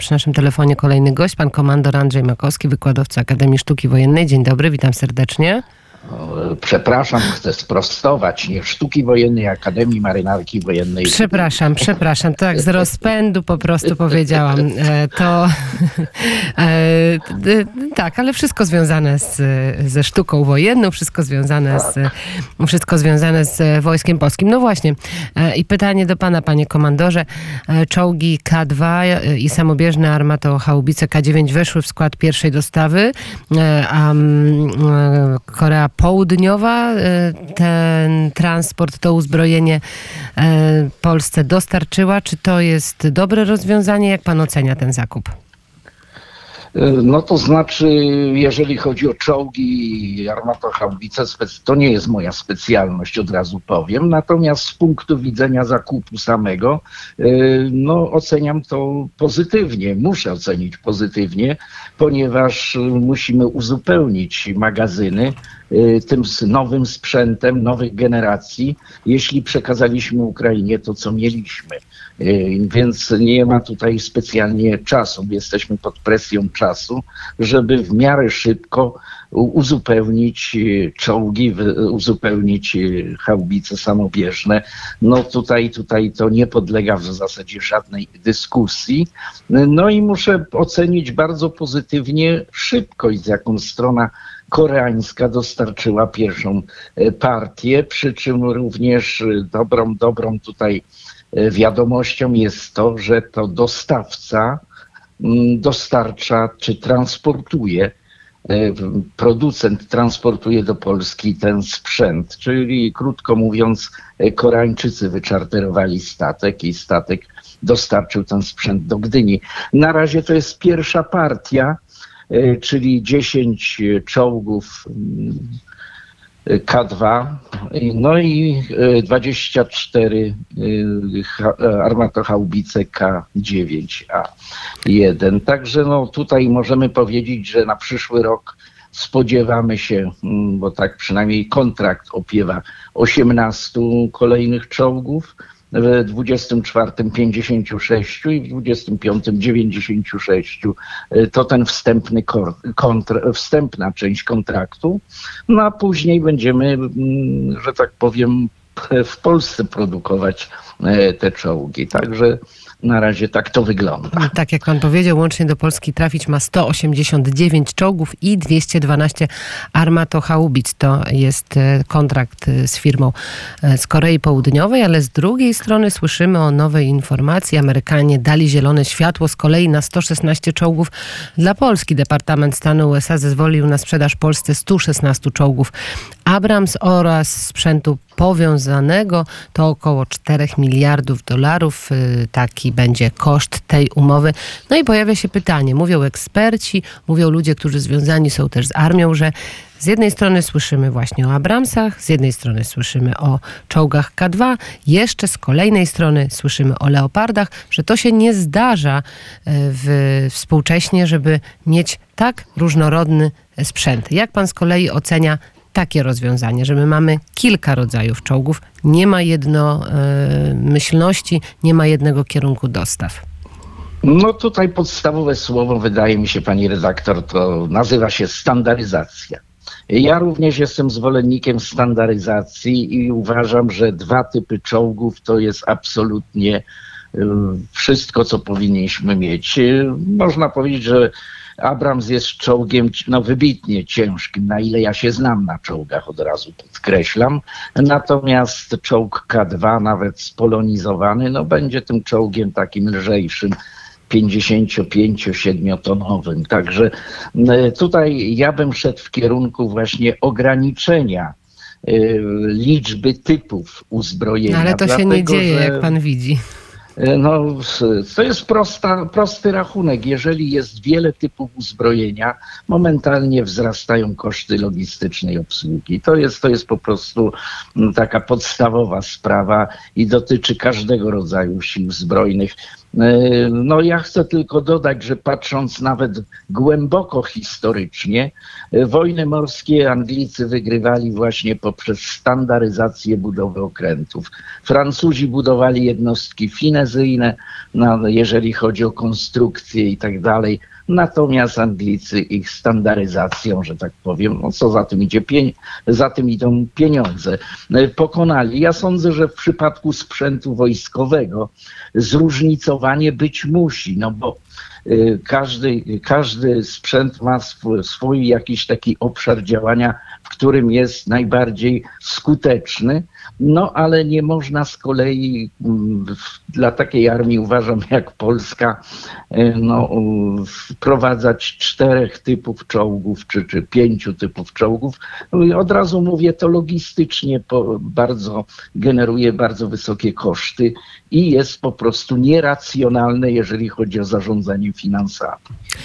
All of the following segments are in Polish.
przy naszym telefonie kolejny gość, pan komandor Andrzej Makowski, wykładowca Akademii Sztuki Wojennej. Dzień dobry, witam serdecznie. Przepraszam, chcę sprostować. Nie Sztuki Wojennej, Akademii Marynarki Wojennej. Przepraszam, tak z rozpędu po prostu powiedziałam. Tak, ale wszystko związane ze sztuką wojenną, wszystko związane z Wojskiem Polskim. No właśnie, i pytanie do pana, panie komandorze. Czołgi K2 i samobieżne armatohaubice K9 weszły w skład pierwszej dostawy, a Korea Południowa ten transport, to uzbrojenie Polsce dostarczyła. Czy to jest dobre rozwiązanie? Jak pan ocenia ten zakup? No to znaczy, jeżeli chodzi o czołgi i armatohaubice, to nie jest moja specjalność, od razu powiem. Natomiast z punktu widzenia zakupu samego, no oceniam to pozytywnie. Muszę ocenić pozytywnie, ponieważ musimy uzupełnić magazyny tym nowym sprzętem, nowych generacji, jeśli przekazaliśmy Ukrainie to, co mieliśmy. Więc nie ma tutaj specjalnie czasu. Jesteśmy pod presją czasu, żeby w miarę szybko uzupełnić czołgi, uzupełnić haubice samobieżne. No tutaj to nie podlega w zasadzie żadnej dyskusji. No i muszę ocenić bardzo pozytywnie szybkość, z jaką strona koreańska dostarczyła pierwszą partię, przy czym również dobrą tutaj wiadomością jest to, że to dostawca dostarcza czy transportuje, producent transportuje do Polski ten sprzęt, czyli krótko mówiąc Koreańczycy wyczarterowali statek i statek dostarczył ten sprzęt do Gdyni. Na razie to jest pierwsza partia, czyli 10 czołgów K2, no i 24 armatohaubice K9A1. Także no tutaj możemy powiedzieć, że na przyszły rok spodziewamy się, bo tak przynajmniej kontrakt opiewa, 18 kolejnych czołgów, w 24 56 i w 25 96. To ten wstępna część kontraktu. No a później będziemy, że tak powiem, w Polsce produkować te czołgi. Także na razie tak to wygląda. Tak jak pan powiedział, łącznie do Polski trafić ma 189 czołgów i 212 armatohaubic. To jest kontrakt z firmą z Korei Południowej, ale z drugiej strony słyszymy o nowej informacji. Amerykanie dali zielone światło z kolei na 116 czołgów dla Polski. Departament Stanu USA zezwolił na sprzedaż Polsce 116 czołgów Abrams oraz sprzętu powiązanego. To około 4 miliardów dolarów. Taki będzie koszt tej umowy. No i pojawia się pytanie. Mówią eksperci, mówią ludzie, którzy związani są też z armią, że z jednej strony słyszymy właśnie o Abramsach, z jednej strony słyszymy o czołgach K2, jeszcze z kolejnej strony słyszymy o Leopardach, że to się nie zdarza współcześnie, żeby mieć tak różnorodny sprzęt. Jak pan z kolei ocenia takie rozwiązanie, że my mamy kilka rodzajów czołgów, nie ma jednomyślności, nie ma jednego kierunku dostaw? No tutaj podstawowe słowo, wydaje mi się, pani redaktor, to nazywa się standaryzacja. Ja również jestem zwolennikiem standaryzacji i uważam, że 2 typy czołgów to jest absolutnie wszystko, co powinniśmy mieć. Można powiedzieć, że Abrams jest czołgiem wybitnie ciężkim, na ile ja się znam na czołgach, od razu podkreślam. Natomiast czołg K2, nawet spolonizowany, będzie tym czołgiem takim lżejszym, 55-7-tonowym. Także tutaj ja bym szedł w kierunku właśnie ograniczenia liczby typów uzbrojenia. Ale to się nie dzieje, jak pan widzi. No, to jest prosty rachunek. Jeżeli jest wiele typów uzbrojenia, momentalnie wzrastają koszty logistycznej obsługi. To jest po prostu taka podstawowa sprawa i dotyczy każdego rodzaju sił zbrojnych. No ja chcę tylko dodać, że patrząc nawet głęboko historycznie, wojny morskie Anglicy wygrywali właśnie poprzez standaryzację budowy okrętów. Francuzi budowali jednostki finezyjne, jeżeli chodzi o konstrukcję i tak dalej. Natomiast Anglicy ich standaryzacją, że tak powiem, no co za tym idzie, za tym idą pieniądze, pokonali. Ja sądzę, że w przypadku sprzętu wojskowego zróżnicowanie być musi, no bo każdy sprzęt ma swój jakiś taki obszar działania, w którym jest najbardziej skuteczny, no ale nie można z kolei dla takiej armii, uważam, jak Polska, no, wprowadzać 4 typów czołgów czy 5 typów czołgów. No i od razu mówię, to logistycznie generuje bardzo wysokie koszty i jest po prostu nieracjonalne, jeżeli chodzi o zarządzanie finansami.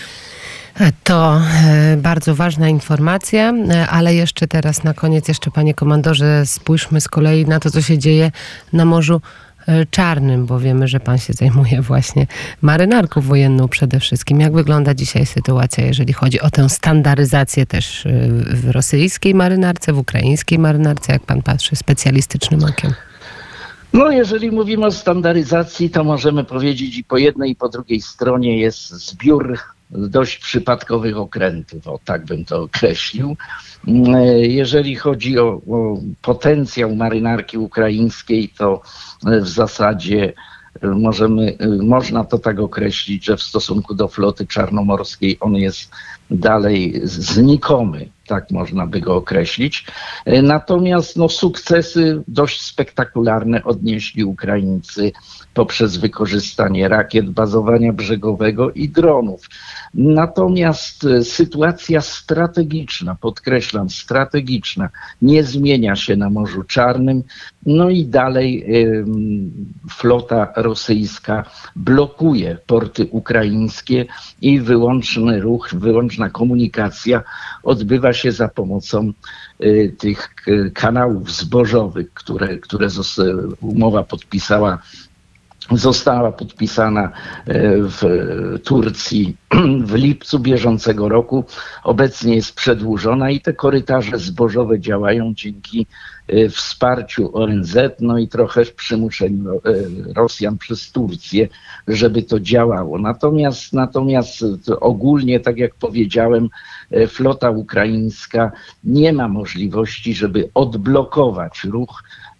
To bardzo ważna informacja, ale jeszcze teraz na koniec, panie komandorze, spójrzmy z kolei na to, co się dzieje na Morzu Czarnym, bo wiemy, że pan się zajmuje właśnie marynarką wojenną przede wszystkim. Jak wygląda dzisiaj sytuacja, jeżeli chodzi o tę standaryzację też w rosyjskiej marynarce, w ukraińskiej marynarce, jak pan patrzy specjalistycznym okiem? No, jeżeli mówimy o standaryzacji, to możemy powiedzieć i po jednej, i po drugiej stronie jest zbiór dość przypadkowych okrętów, o tak bym to określił. Jeżeli chodzi o potencjał marynarki ukraińskiej, to w zasadzie można to tak określić, że w stosunku do floty czarnomorskiej on jest dalej znikomy, tak można by go określić. Natomiast sukcesy dość spektakularne odnieśli Ukraińcy poprzez wykorzystanie rakiet bazowania brzegowego i dronów. Natomiast sytuacja strategiczna, podkreślam, strategiczna, nie zmienia się na Morzu Czarnym. No i dalej flota rosyjska blokuje porty ukraińskie i wyłączny ruch, wyłączna komunikacja odbywa się za pomocą tych kanałów zbożowych, które umowa została podpisana w Turcji w lipcu bieżącego roku. Obecnie jest przedłużona i te korytarze zbożowe działają dzięki wsparciu ONZ, no i trochę przymuszeniu Rosjan przez Turcję, żeby to działało. Natomiast ogólnie, tak jak powiedziałem, flota ukraińska nie ma możliwości, żeby odblokować ruch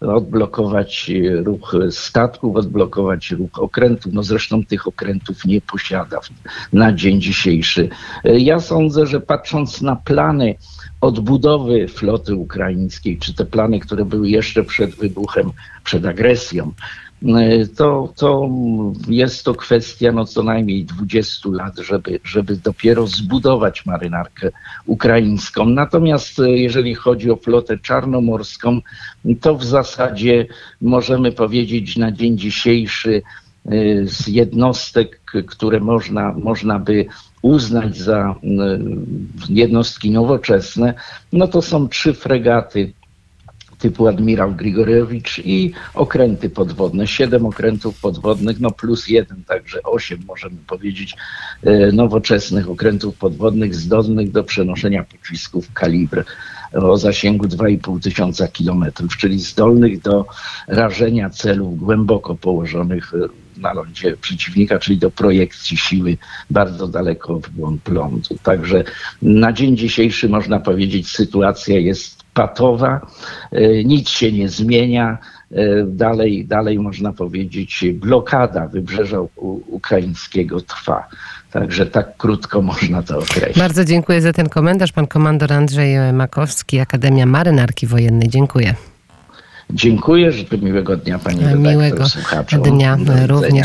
statków, odblokować ruch okrętów. No zresztą tych okrętów nie posiada na dzień dzisiejszy. Ja sądzę, że patrząc na plany odbudowy floty ukraińskiej, czy te plany, które były jeszcze przed wybuchem, przed agresją, to jest to kwestia co najmniej 20 lat, żeby dopiero zbudować marynarkę ukraińską. Natomiast jeżeli chodzi o flotę czarnomorską, to w zasadzie możemy powiedzieć na dzień dzisiejszy z jednostek, które można by uznać za jednostki nowoczesne, no to są 3 fregaty typu admirał Grigorewicz i okręty podwodne, 7 okrętów podwodnych, no plus 1, także 8 możemy powiedzieć nowoczesnych okrętów podwodnych zdolnych do przenoszenia pocisków kalibr o zasięgu 2500 kilometrów, czyli zdolnych do rażenia celów głęboko położonych na lądzie przeciwnika, czyli do projekcji siły bardzo daleko w głąb lądu. Także na dzień dzisiejszy można powiedzieć, sytuacja jest patowa, nic się nie zmienia. Dalej można powiedzieć, blokada wybrzeża ukraińskiego trwa. Także tak krótko można to określić. Bardzo dziękuję za ten komentarz. Pan komandor Andrzej Makowski, Akademia Marynarki Wojennej. Dziękuję. Dziękuję, życzę miłego dnia pani redaktor, miłego słuchaczom. dnia również.